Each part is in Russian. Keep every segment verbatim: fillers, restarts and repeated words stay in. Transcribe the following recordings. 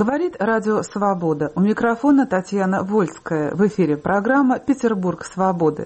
Говорит Радио Свобода. У микрофона Татьяна Вольская. В эфире программа «Петербург свободы».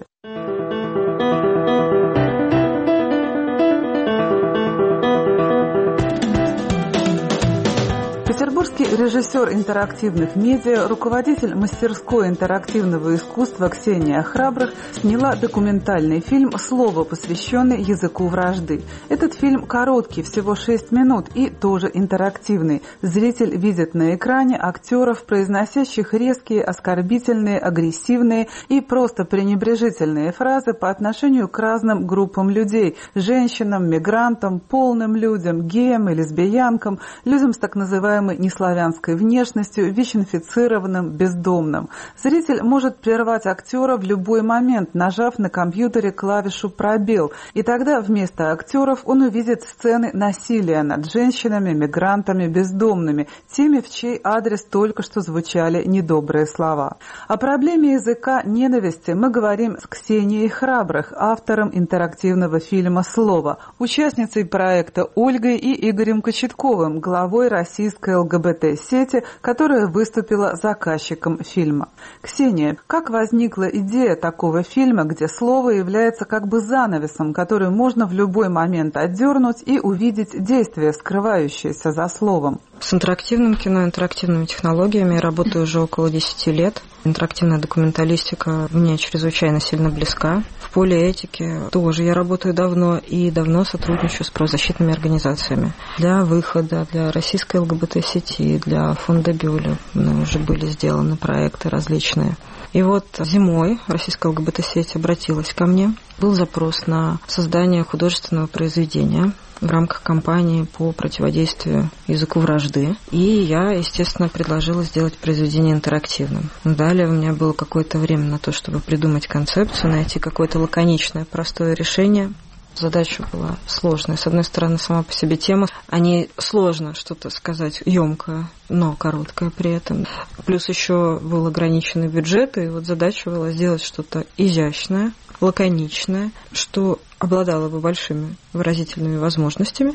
Петербургский режиссер интерактивных медиа, руководитель мастерской интерактивного искусства Ксения Храбрых сняла документальный фильм «Слово», посвященный языку вражды. Этот фильм короткий, всего шесть минут, и тоже интерактивный. Зритель видит на экране актеров, произносящих резкие, оскорбительные, агрессивные и просто пренебрежительные фразы по отношению к разным группам людей – женщинам, мигрантам, полным людям, геям и лесбиянкам, людям с так называемой неславянской внешностью, ВИЧ-инфицированным, бездомным. Зритель может прервать актера в любой момент, нажав на компьютере клавишу «пробел», и тогда вместо актеров он увидит сцены насилия над женщинами, мигрантами, бездомными, теми, в чей адрес только что звучали недобрые слова. О проблеме языка ненависти мы говорим с Ксенией Храбрых, автором интерактивного фильма «Слово», участницей проекта Ольгой и Игорем Кочетковым, главой российской ЛГБТ-сети, которая выступила заказчиком фильма. Ксения, как возникла идея такого фильма, где слово является как бы занавесом, который можно в любой момент отдернуть и увидеть действие, скрывающееся за словом? С интерактивным кино, интерактивными технологиями я работаю уже около десяти лет. Интерактивная документалистика мне чрезвычайно сильно близка. В поле этики тоже я работаю давно и давно сотрудничаю с правозащитными организациями. Для выхода, для российской ЛГБТ-сети, для фонда Бюля уже были сделаны проекты различные. И вот зимой российская ЛГБТ-сеть обратилась ко мне. Был запрос на создание художественного произведения в рамках кампании по противодействию языку вражды. И я, естественно, предложила сделать произведение интерактивным. Далее у меня было какое-то время на то, чтобы придумать концепцию, найти какое-то лаконичное, простое решение. Задача была сложная. С одной стороны, сама по себе тема. О ней сложно что-то сказать ёмкое, но короткое при этом. Плюс еще был ограниченный бюджет, и вот задача была сделать что-то изящное, лаконичное, что обладало бы большими выразительными возможностями.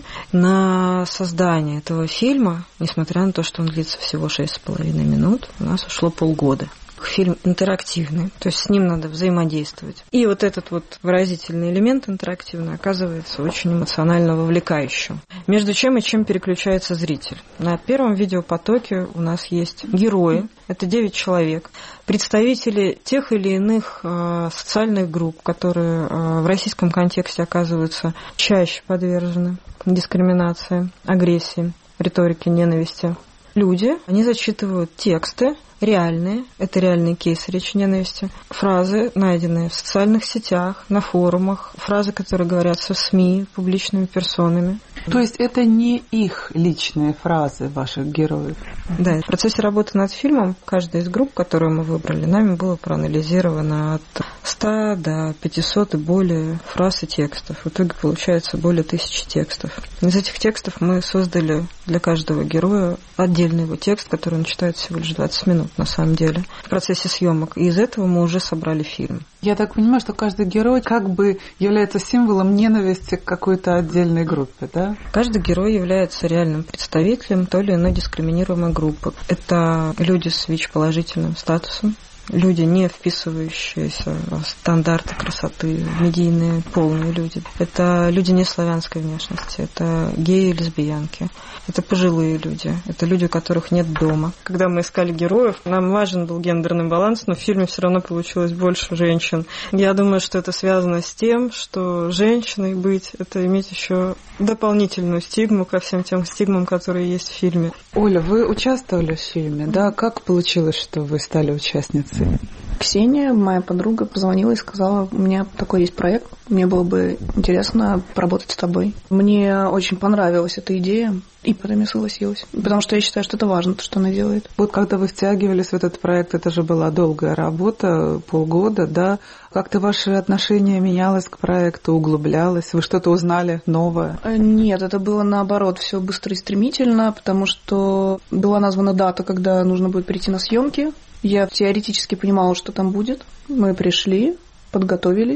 На создание этого фильма, несмотря на то, что он длится всего шесть с половиной минут, у нас ушло полгода. Фильм интерактивный, то есть с ним надо взаимодействовать. И вот этот вот выразительный элемент интерактивный оказывается очень эмоционально вовлекающим. Между чем и чем переключается зритель. На первом видеопотоке у нас есть герои, это девять человек, представители тех или иных э, социальных групп, которые э, в российском контексте оказываются чаще подвержены дискриминации, агрессии, риторике ненависти. Люди, они зачитывают тексты, реальные, это реальные кейсы речи ненависти, фразы, найденные в социальных сетях, на форумах, фразы, которые говорятся в СМИ, публичными персонами. То есть это не их личные фразы ваших героев? Да, в процессе работы над фильмом каждая из групп, которую мы выбрали, нами было проанализировано от ста до пятисот и более фраз и текстов. В итоге получается более тысячи текстов. Из этих текстов мы создали для каждого героя отдельный его текст, который он читает всего лишь двадцать минут на самом деле в процессе съемок. И из этого мы уже собрали фильм. Я так понимаю, что каждый герой как бы является символом ненависти к какой-то отдельной группе, да? Каждый герой является реальным представителем той или иной дискриминируемой группы. Это люди с ВИЧ-положительным статусом, люди, не вписывающиеся в стандарты красоты, медийные, полные люди. Это люди неславянской внешности, это геи и лесбиянки, это пожилые люди, это люди, у которых нет дома. Когда мы искали героев, нам важен был гендерный баланс, но в фильме все равно получилось больше женщин. Я думаю, что это связано с тем, что женщиной быть – это иметь еще дополнительную стигму ко всем тем стигмам, которые есть в фильме. Оля, вы участвовали в фильме, да? Как получилось, что вы стали участницей? Ксения, моя подруга, позвонила и сказала: у меня такой есть проект, мне было бы интересно поработать с тобой. Мне очень понравилась эта идея, и потом я согласилась, потому что я считаю, что это важно, то, что она делает. Вот когда вы втягивались в этот проект, это же была долгая работа, полгода, да? Как-то ваше отношение менялось к проекту, углублялось? Вы что-то узнали новое? Нет, это было наоборот, все быстро и стремительно, потому что была названа дата, когда нужно будет прийти на съемки. Я теоретически понимала, что там будет. Мы пришли, подготовились,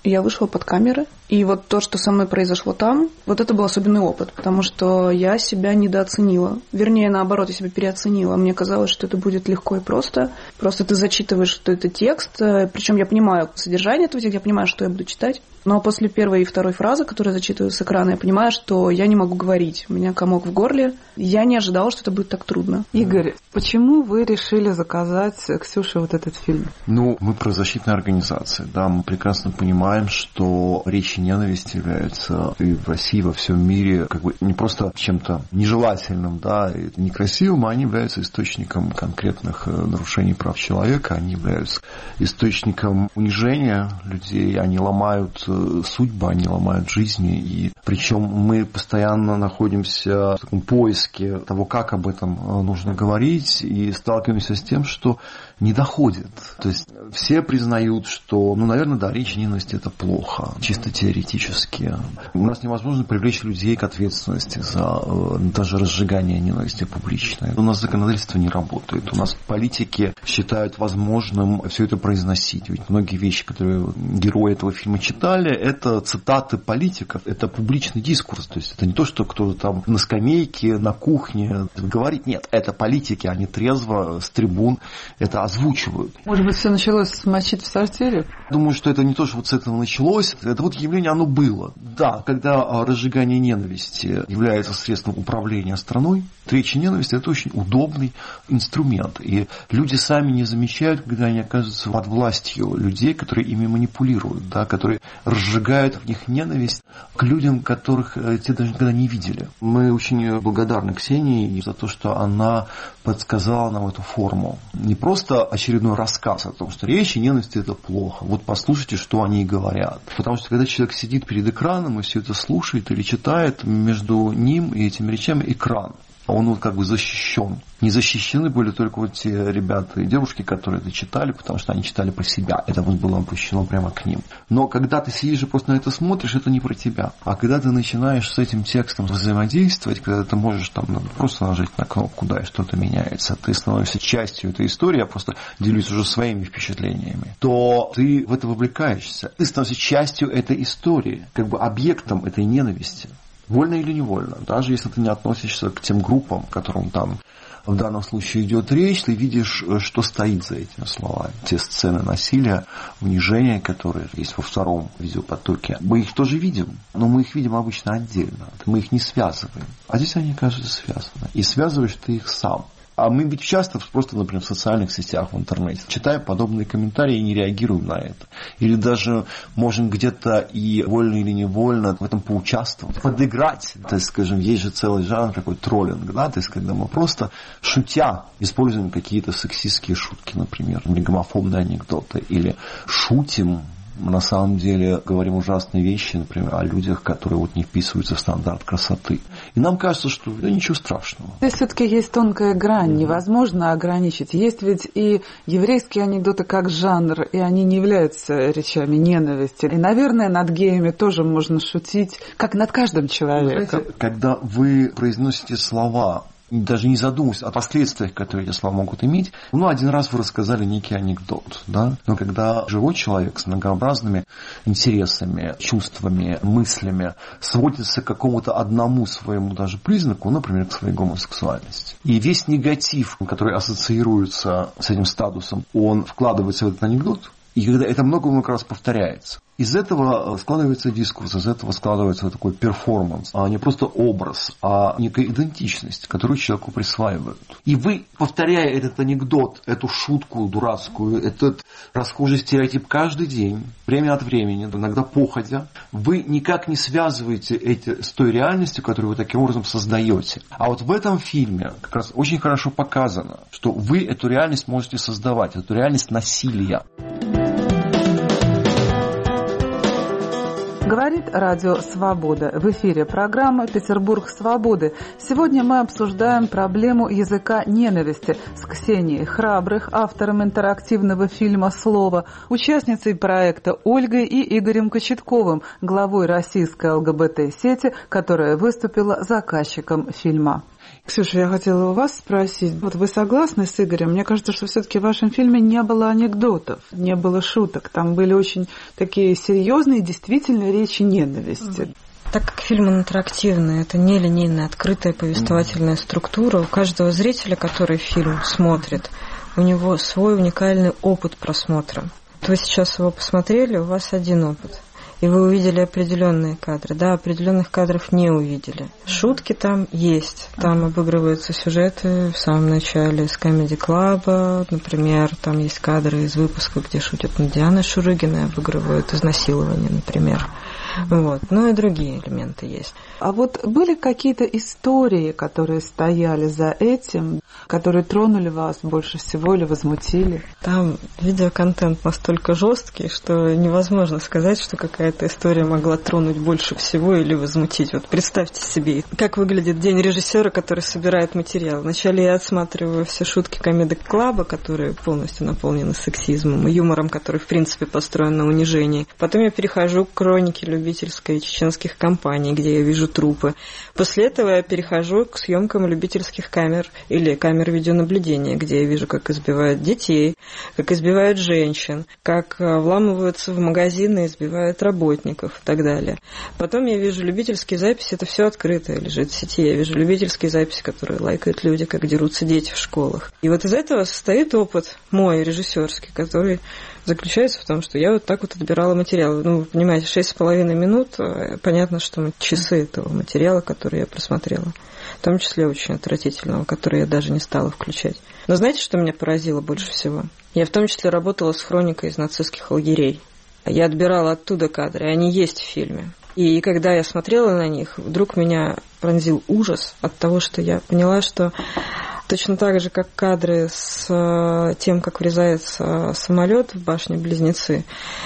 Я вышла под камеры, и вот то, что со мной произошло там, вот это был особенный опыт, потому что я себя недооценила. Вернее, наоборот, я себя переоценила. Мне казалось, что это будет легко и просто. Просто ты зачитываешь, что это текст, причем я понимаю содержание этого текста, я понимаю, что я буду читать. Но после первой и второй фразы, которую я зачитываю с экрана, я понимаю, что я не могу говорить. У меня комок в горле. Я не ожидала, что это будет так трудно. Игорь, почему вы решили заказать Ксюше вот этот фильм? Ну, мы правозащитная организация, да, мы прекрасно понимаем, что речи ненависти являются и в России, и во всем мире как бы не просто чем-то нежелательным, да, и некрасивым, а они являются источником конкретных нарушений прав человека, они являются источником унижения людей, они ломают судьбы, они ломают жизни, и причем мы постоянно находимся в таком поиске того, как об этом нужно говорить, и сталкиваемся с тем, что не доходит. То есть все признают, что, ну, наверное, да, речь ненависти – это плохо, чисто теоретически. У нас невозможно привлечь людей к ответственности за даже разжигание ненависти публичной. У нас законодательство не работает. У нас политики считают возможным все это произносить. Ведь многие вещи, которые герои этого фильма читали, это цитаты политиков, это публичный дискурс. То есть это не то, что кто-то там на скамейке, на кухне говорит. Нет, это политики, они трезво с трибун это озвучивают. Может быть, все началось с мочить в сортире? Думаю, что это не то, что вот с этого началось. Это вот явление, оно было. Да, когда разжигание ненависти является средством управления страной, речь ненависти – это очень удобный инструмент. И люди сами не замечают, когда они оказываются под властью людей, которые ими манипулируют, да, которые разжигают в них ненависть к людям, которых те даже никогда не видели. Мы очень благодарны Ксении за то, что она подсказала нам эту форму. Не просто очередной рассказ о том, что речь и ненависть – это плохо. Вот послушайте, что они говорят. Потому что когда человек сидит перед экраном и все это слушает или читает, между ним и этими речами экран. Он вот как бы защищен. Не защищены были только вот те ребята и девушки, которые это читали, потому что они читали про себя. Это вот было обращено прямо к ним. Но когда ты сидишь и просто на это смотришь, это не про тебя. А когда ты начинаешь с этим текстом взаимодействовать, когда ты можешь там просто нажать на кнопку, да, и что-то меняется, ты становишься частью этой истории, я просто делюсь уже своими впечатлениями, то ты в это вовлекаешься. Ты становишься частью этой истории, как бы объектом этой ненависти. Вольно или невольно, даже если ты не относишься к тем группам, к которым там в данном случае идет речь, ты видишь, что стоит за этими словами. Те сцены насилия, унижения, которые есть во втором видеопотоке, мы их тоже видим, но мы их видим обычно отдельно, мы их не связываем. А здесь они, кажется, связаны. И связываешь ты их сам. А мы ведь часто просто, например, в социальных сетях, в интернете, читаем подобные комментарии и не реагируем на это. Или даже можем где-то и вольно или невольно в этом поучаствовать, подыграть. То есть, скажем, есть же целый жанр такой троллинг, да, то есть, когда мы просто шутя используем какие-то сексистские шутки, например, или гомофобные анекдоты, или шутим, на самом деле говорим ужасные вещи, например, о людях, которые вот не вписываются в стандарт красоты. И нам кажется, что да, ничего страшного. Здесь все-таки есть тонкая грань, невозможно ограничить. Есть ведь и еврейские анекдоты как жанр, и они не являются речами ненависти. И, наверное, над геями тоже можно шутить, как над каждым человеком. Знаете, когда вы произносите слова, даже не задумываясь о последствиях, которые эти слова могут иметь. Ну, один раз вы рассказали некий анекдот, да? Но когда живой человек с многообразными интересами, чувствами, мыслями сводится к какому-то одному своему даже признаку, например, к своей гомосексуальности, и весь негатив, который ассоциируется с этим статусом, он вкладывается в этот анекдот, и когда это много-много раз повторяется, из этого складывается дискурс, из этого складывается вот такой перформанс, а не просто образ, а некая идентичность, которую человеку присваивают. И вы, повторяя этот анекдот, эту шутку дурацкую, этот расхожий стереотип каждый день, время от времени, иногда походя, вы никак не связываете эти с той реальностью, которую вы таким образом создаете. А вот в этом фильме как раз очень хорошо показано, что вы эту реальность можете создавать, эту реальность насилия. Говорит Радио Свобода. В эфире программа «Петербург свободы». Сегодня мы обсуждаем проблему языка ненависти с Ксенией Храбрых, автором интерактивного фильма «Слово», участницей проекта Ольгой и Игорем Кочетковым, главой российской ЛГБТ-сети, которая выступила заказчиком фильма. Ксюша, я хотела у вас спросить, вот вы согласны с Игорем? Мне кажется, что все-таки в вашем фильме не было анекдотов, не было шуток. Там были очень такие серьезные, действительно речи ненависти. Так как фильм интерактивный, это не линейная, открытая повествовательная структура, у каждого зрителя, который фильм смотрит, у него свой уникальный опыт просмотра. Вы сейчас его посмотрели, у вас один опыт. И вы увидели определенные кадры. Да, определенных кадров не увидели. Шутки там есть. Там обыгрываются сюжеты в самом начале с Comedy Club. Например, там есть кадры из выпуска, где шутят над Дианой Шурыгиной, обыгрывают изнасилование, например. Вот. Ну и другие элементы есть. А вот были какие-то истории, которые стояли за этим, которые тронули вас больше всего или возмутили? Там видеоконтент настолько жесткий, что невозможно сказать, что какая-то история могла тронуть больше всего или возмутить. Вот представьте себе, как выглядит день режиссера, который собирает материал. Вначале я отсматриваю все шутки Comedy Club, которые полностью наполнены сексизмом и юмором, который в принципе построен на унижении. Потом я перехожу к хронике любительской чеченских компаний, где я вижу трупы. После этого я перехожу к съемкам любительских камер или камер видеонаблюдения, где я вижу, как избивают детей, как избивают женщин, как вламываются в магазины и избивают работников и так далее. Потом я вижу любительские записи, это все открыто лежит в сети. Я вижу любительские записи, которые лайкают люди, как дерутся дети в школах. И вот из этого состоит опыт мой режиссерский, который заключается в том, что я вот так вот отбирала материал. Ну, вы понимаете, шесть с половиной минут, понятно, что часы этого материала, который я просмотрела, в том числе очень отвратительного, который я даже не стала включать. Но знаете, что меня поразило больше всего? Я в том числе работала с хроникой из нацистских лагерей. Я отбирала оттуда кадры, и они есть в фильме. И когда я смотрела на них, вдруг меня пронзил ужас от того, что я поняла, что точно так же, как кадры с тем, как врезается самолет в башне-близнецы,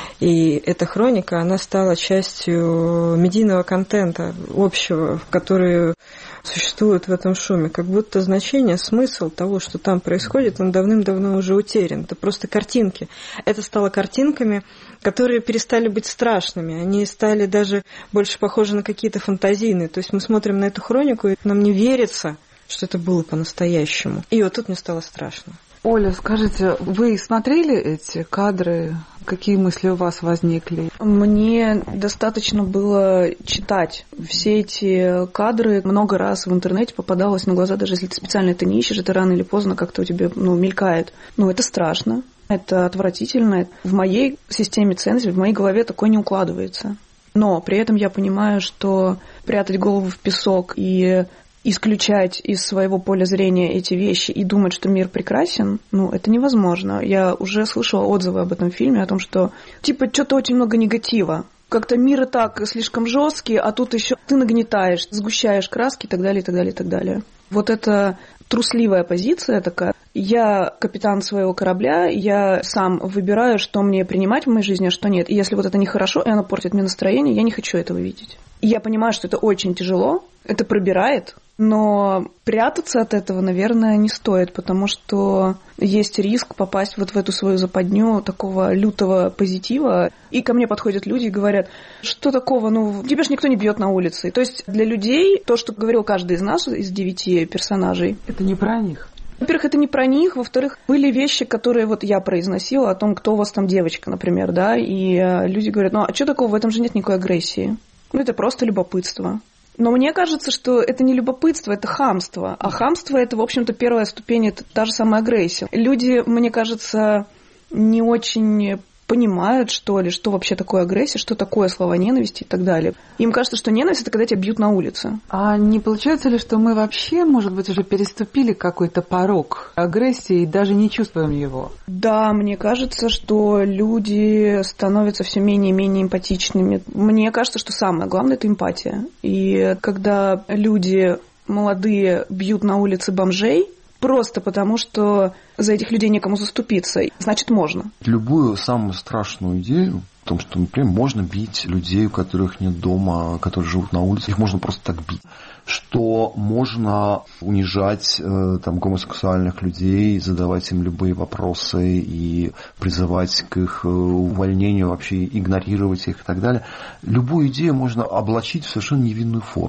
и эта хроника, она стала частью медийного контента общего, который существует в этом шуме. Как будто значение, смысл того, что там происходит, он давным-давно уже утерян. Это просто картинки. Это стало картинками, которые перестали быть страшными. Они стали даже больше похожи на какие-то фантазийные. То есть мы смотрим на эту хронику, и нам не верится, что это было по-настоящему. И вот тут мне стало страшно. Оля, скажите, вы смотрели эти кадры? Какие мысли у вас возникли? Мне достаточно было читать все эти кадры. Много раз в интернете попадалось на глаза, даже если ты специально это не ищешь, это рано или поздно как-то у тебя ну, мелькает. Ну, это страшно, это отвратительно. В моей системе ценностей, в моей голове такое не укладывается. Но при этом я понимаю, что прятать голову в песок и исключать из своего поля зрения эти вещи и думать, что мир прекрасен, ну, это невозможно. Я уже слышала отзывы об этом фильме, о том, что, типа, что-то очень много негатива. Как-то мир и так слишком жесткий, а тут еще ты нагнетаешь, сгущаешь краски и так далее, и так далее, и так далее. Вот это трусливая позиция такая. Я капитан своего корабля, я сам выбираю, что мне принимать в моей жизни, а что нет. И если вот это нехорошо, и оно портит мне настроение, я не хочу этого видеть. И я понимаю, что это очень тяжело, это пробирает, но прятаться от этого, наверное, не стоит, потому что есть риск попасть вот в эту свою западню такого лютого позитива. И ко мне подходят люди и говорят, что такого, ну, тебя ж никто не бьет на улице. То есть для людей то, что говорил каждый из нас, из девяти персонажей, это не про них. Во-первых, это не про них, во-вторых, были вещи, которые вот я произносила о том, кто у вас там девочка, например, да, и люди говорят, ну, а что такого, в этом же нет никакой агрессии. Ну, это просто любопытство. Но мне кажется, что это не любопытство, это хамство. А хамство – это, в общем-то, первая ступень, это та же самая агрессия. Люди, мне кажется, не очень понимают, что ли, что вообще такое агрессия, что такое слова ненависти и так далее. Им кажется, что ненависть – это когда тебя бьют на улице. А не получается ли, что мы вообще, может быть, уже переступили какой-то порог агрессии и даже не чувствуем его? Да, мне кажется, что люди становятся все менее и менее эмпатичными. Мне кажется, что самое главное – это эмпатия. И когда люди молодые бьют на улице бомжей, просто потому, что за этих людей некому заступиться. Значит, можно. Любую самую страшную идею о том, что, например, можно бить людей, у которых нет дома, которые живут на улице, их можно просто так бить. Что можно унижать э, там, гомосексуальных людей, задавать им любые вопросы и призывать к их увольнению, вообще игнорировать их и так далее. Любую идею можно облачить в совершенно невинную форму.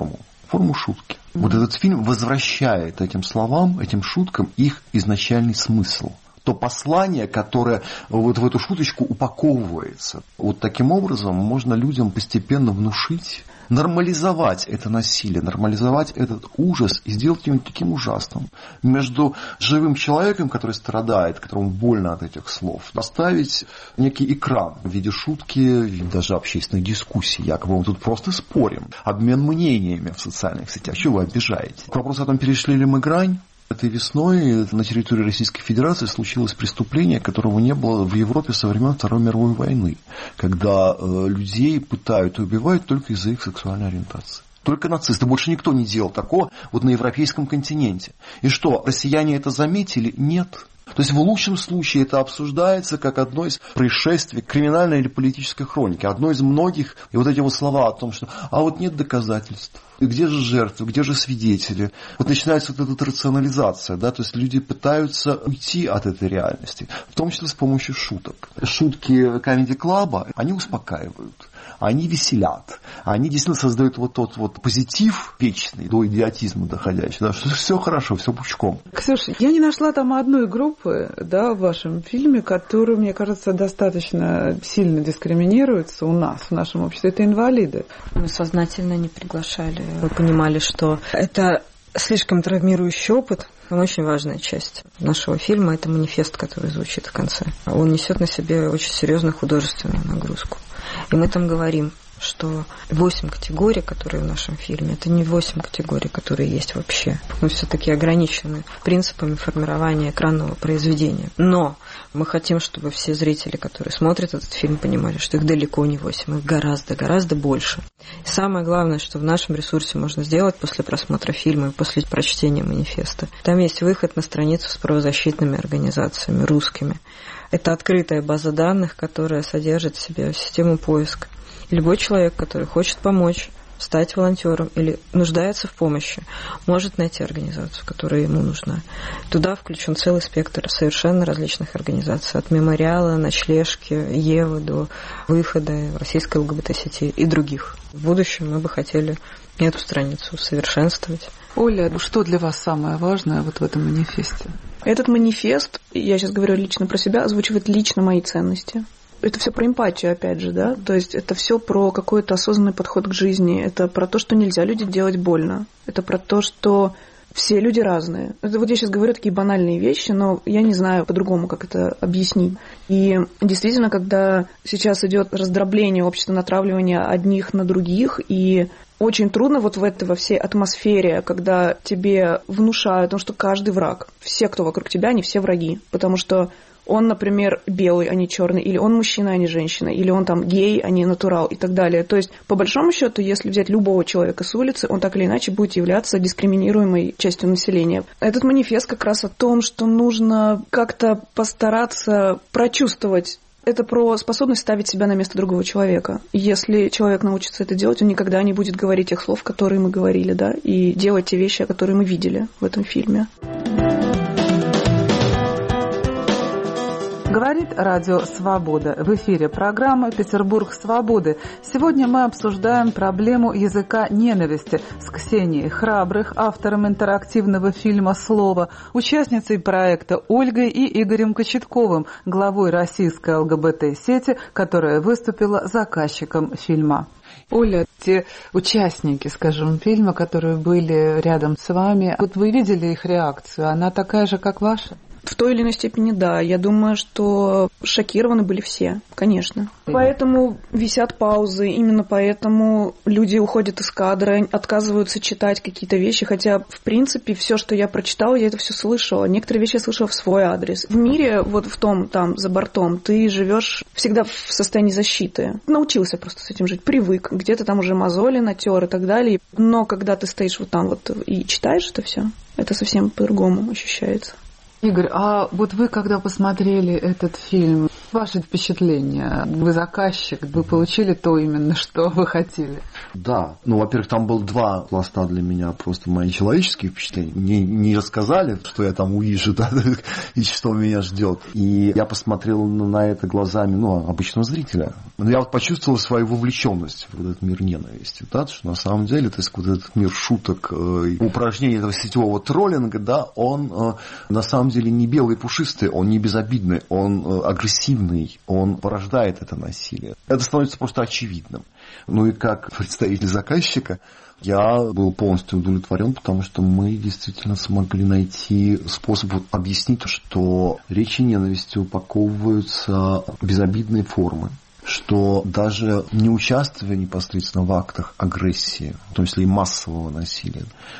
форму шутки. Mm-hmm. Вот этот фильм возвращает этим словам, этим шуткам их изначальный смысл. То послание, которое вот в эту шуточку упаковывается. Вот таким образом можно людям постепенно внушить, нормализовать это насилие, нормализовать этот ужас и сделать его таким ужасным. Между живым человеком, который страдает, которому больно от этих слов, поставить некий экран в виде шутки, в виде даже общественной дискуссии. Якобы мы тут просто спорим. Обмен мнениями в социальных сетях. Чего вы обижаете? К вопросу о том, перешли ли мы грань. Этой весной на территории Российской Федерации случилось преступление, которого не было в Европе со времен Второй мировой войны, когда э, людей пытают и убивают только из-за их сексуальной ориентации. Только нацисты. Больше никто не делал такого вот на европейском континенте. И что, россияне это заметили? Нет. То есть в лучшем случае это обсуждается как одно из происшествий криминальной или политической хроники, одно из многих, и вот эти вот слова о том, что а вот нет доказательств, где же жертвы, где же свидетели. Вот начинается вот эта рационализация, да, то есть люди пытаются уйти от этой реальности, в том числе с помощью шуток. Шутки Comedy Club, они успокаивают. Они веселят, они действительно создают вот тот вот позитив вечный, до идиотизма доходящий, да, что все хорошо, все пучком. Ксюша, я не нашла там одной группы, да, в вашем фильме, которая, мне кажется, достаточно сильно дискриминируется у нас, в нашем обществе. Это инвалиды. Мы сознательно не приглашали. Мы понимали, что это слишком травмирующий опыт. Очень важная часть нашего фильма – это манифест, который звучит в конце. Он несет на себе очень серьезную художественную нагрузку. И мы там говорим, что восемь категорий, которые в нашем фильме, это не восемь категорий, которые есть вообще. Мы все-таки ограничены принципами формирования экранного произведения. Но мы хотим, чтобы все зрители, которые смотрят этот фильм, понимали, что их далеко не восемь, их гораздо-гораздо больше. И самое главное, что в нашем ресурсе можно сделать после просмотра фильма и после прочтения манифеста. Там есть выход на страницу с правозащитными организациями, русскими. Это открытая база данных, которая содержит в себе систему поиска. Любой человек, который хочет помочь, стать волонтером или нуждается в помощи, может найти организацию, которая ему нужна. Туда включен целый спектр совершенно различных организаций, от мемориала, ночлежки, Евы до выхода российской ЛГБТ-сети и других. В будущем мы бы хотели эту страницу усовершенствовать. Оля, что для вас самое важное вот в этом манифесте? Этот манифест, я сейчас говорю лично про себя, озвучивает лично мои ценности. Это все про эмпатию, опять же, да? То есть это все про какой-то осознанный подход к жизни. Это про то, что нельзя людям делать больно. Это про то, что все люди разные. Это вот я сейчас говорю такие банальные вещи, но я не знаю по-другому, как это объяснить. И действительно, когда сейчас идет раздробление общества, натравливание одних на других, и очень трудно вот в этой, во всей атмосфере, когда тебе внушают, потому что каждый враг, все, кто вокруг тебя, они все враги, потому что он, например, белый, а не черный, или он мужчина, а не женщина, или он там гей, а не натурал и так далее. То есть, по большому счету, если взять любого человека с улицы, он так или иначе будет являться дискриминируемой частью населения. Этот манифест как раз о том, что нужно как-то постараться прочувствовать. Это про способность ставить себя на место другого человека. Если человек научится это делать, он никогда не будет говорить тех слов, которые мы говорили, да, и делать те вещи, которые мы видели в этом фильме. Говорит Радио Свобода. В эфире программа «Петербург свободы». Сегодня мы обсуждаем проблему языка ненависти с Ксенией Храбрых, автором интерактивного фильма «Слово», участницей проекта Ольгой и Игорем Кочетковым, главой российской ЛГБТ-сети, которая выступила заказчиком фильма. Оля, те участники, скажем, фильма, которые были рядом с вами, вот вы видели их реакцию, она такая же, как ваша? В той или иной степени, да. Я думаю, что шокированы были все, конечно. Поэтому висят паузы, именно поэтому люди уходят из кадра, отказываются читать какие-то вещи, хотя, в принципе, все, что я прочитала, я это все слышала. Некоторые вещи я слышала в свой адрес. В мире, вот в том, там, за бортом, ты живешь всегда в состоянии защиты. Научился просто с этим жить, привык. Где-то там уже мозоли натер и так далее. Но когда ты стоишь вот там вот и читаешь это все, это совсем по-другому ощущается. Игорь, а вот вы, когда посмотрели этот фильм, ваши впечатления? Вы заказчик, вы получили то именно, что вы хотели? Да. Ну, во-первых, там было два пласта для меня, просто мои человеческие впечатления. Мне не рассказали, что я там увижу, да, и что меня ждет. И я посмотрел на это глазами, ну, обычного зрителя. Но я вот почувствовал свою вовлеченность в этот мир ненависти, да, что на самом деле, то есть вот этот мир шуток, упражнений этого сетевого троллинга, да, он на самом деле не белый и пушистый, он не безобидный, он агрессивный, он порождает это насилие. Это становится просто очевидным. Ну и как представитель заказчика я был полностью удовлетворен, потому что мы действительно смогли найти способ объяснить, что речи ненависти упаковываются в безобидные формы, что даже не участвуя непосредственно в актах агрессии, в том числе и массового насилия,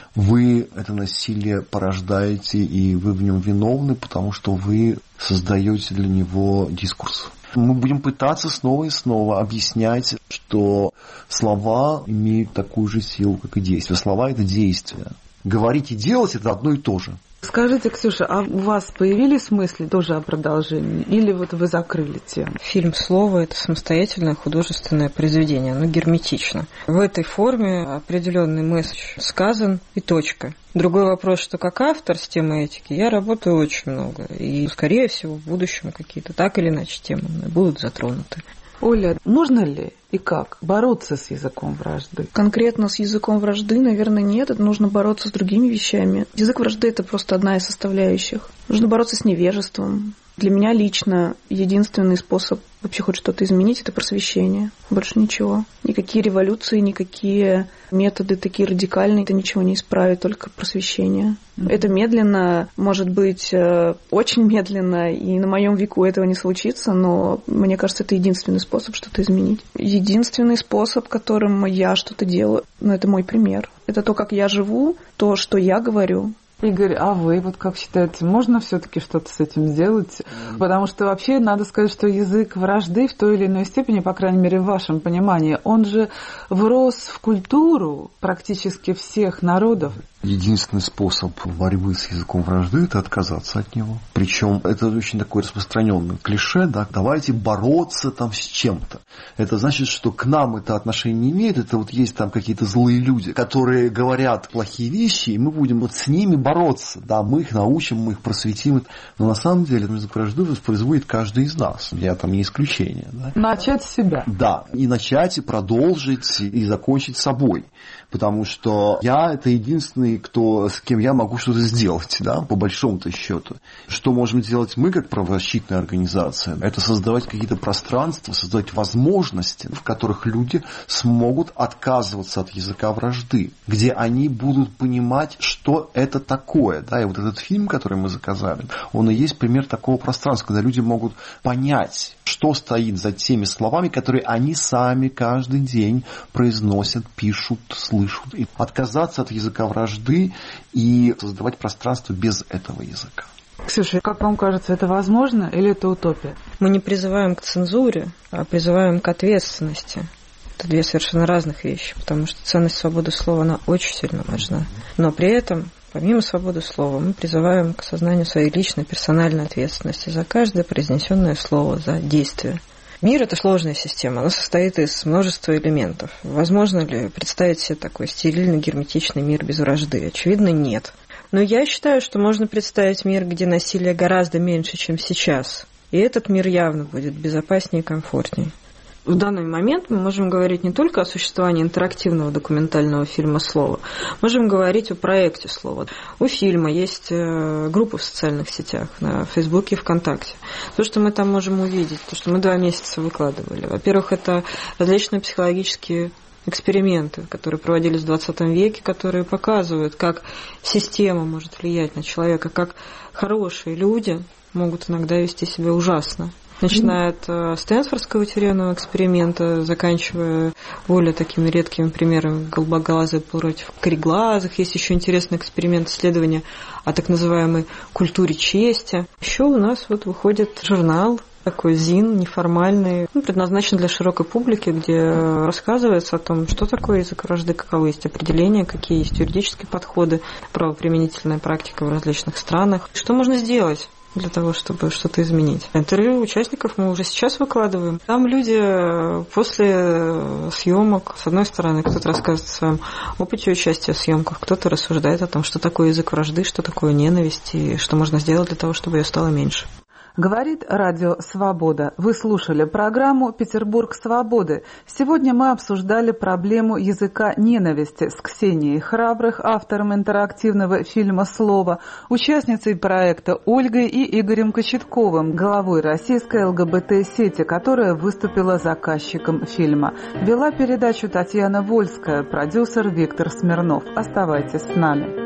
вы это насилие порождаете, и вы в нем виновны, потому что вы создаете для него дискурс. Мы будем пытаться снова и снова объяснять, что слова имеют такую же силу, как и действия. Слова – это действия. Говорить и делать – это одно и то же. Скажите, Ксюша, а у вас появились мысли тоже о продолжении? Или вот вы закрыли тему? Фильм «Слово» — это самостоятельное художественное произведение, оно герметично. В этой форме определенный месседж сказан и точка. Другой вопрос, что как автор с темой этики я работаю очень много. И, скорее всего, в будущем какие-то так или иначе темы будут затронуты. Оля, можно ли и как бороться с языком вражды? Конкретно с языком вражды, наверное, нет. Это нужно бороться с другими вещами. Язык вражды – это просто одна из составляющих. Нужно бороться с невежеством. Для меня лично единственный способ вообще хоть что-то изменить – это просвещение. Больше ничего. Никакие революции, никакие методы такие радикальные, это ничего не исправит, только просвещение. Mm-hmm. Это медленно, может быть, очень медленно, и на моем веку этого не случится, но мне кажется, это единственный способ что-то изменить. Единственный способ, которым я что-то делаю, ну, это мой пример. Это то, как я живу, то, что я говорю. Игорь, а вы вот как считаете, можно все-таки что-то с этим сделать? Потому что вообще надо сказать, что язык вражды в той или иной степени, по крайней мере в вашем понимании, он же врос в культуру практически всех народов. Единственный способ борьбы с языком вражды – это отказаться от него. Причем это очень такое распространенное клише, да, давайте бороться там с чем-то. Это значит, что к нам это отношение не имеет, это вот есть там какие-то злые люди, которые говорят плохие вещи, и мы будем вот с ними бороться. Да, мы их научим, мы их просветим. Но на самом деле язык вражды воспроизводит каждый из нас. Я там не исключение. Да. Начать с себя. Да, и начать, и продолжить, и закончить собой. Потому что я – это единственный, кто, с кем я могу что-то сделать, да, по большому-то счету. Что можем сделать мы, как правозащитная организация? Это создавать какие-то пространства, создавать возможности, в которых люди смогут отказываться от языка вражды, где они будут понимать, что это такое. Да? И вот этот фильм, который мы заказали, он и есть пример такого пространства, когда люди могут понять, что стоит за теми словами, которые они сами каждый день произносят, пишут, слышат. И отказаться от языка вражды и создавать пространство без этого языка. Ксюша, как вам кажется, это возможно или это утопия? Мы не призываем к цензуре, а призываем к ответственности. Это две совершенно разных вещи, потому что ценность свободы слова, она очень сильно важна. Но при этом, помимо свободы слова, мы призываем к осознанию своей личной персональной ответственности за каждое произнесенное слово, за действие. Мир – это сложная система, она состоит из множества элементов. Возможно ли представить себе такой стерильный, герметичный мир без вражды? Очевидно, нет. Но я считаю, что можно представить мир, где насилия гораздо меньше, чем сейчас. И этот мир явно будет безопаснее и комфортнее. В данный момент мы можем говорить не только о существовании интерактивного документального фильма «Слово», можем говорить о проекте «Слово». У фильма есть группы в социальных сетях, на Фейсбуке и ВКонтакте. То, что мы там можем увидеть, то, что мы два месяца выкладывали. Во-первых, это различные психологические эксперименты, которые проводились в двадцатом веке, которые показывают, как система может влиять на человека, как хорошие люди могут иногда вести себя ужасно. Начиная от Стэнфордского тюремного эксперимента, заканчивая более такими редкими примерами голубоглазых против кореглазых. Есть еще интересный эксперимент исследования о так называемой культуре чести. Еще у нас вот выходит журнал, такой зин, неформальный, ну, предназначен для широкой публики, где рассказывается о том, что такое язык вражды, каковы есть определения, какие есть юридические подходы, правоприменительная практика в различных странах. Что можно сделать для того, чтобы что-то изменить. Интервью участников мы уже сейчас выкладываем. Там люди после съемок, с одной стороны, кто-то рассказывает о своем опыте участия в съемках, кто-то рассуждает о том, что такое язык вражды, что такое ненависть и что можно сделать для того, чтобы ее стало меньше. Говорит Радио Свобода. Вы слушали программу «Петербург свободы». Сегодня мы обсуждали проблему языка ненависти с Ксенией Храбрых, автором интерактивного фильма «Слово», участницей проекта Ольгой и Игорем Кочетковым, главой российской ЛГБТ-сети, которая выступила заказчиком фильма. Вела передачу Татьяна Вольская, продюсер Виктор Смирнов. Оставайтесь с нами.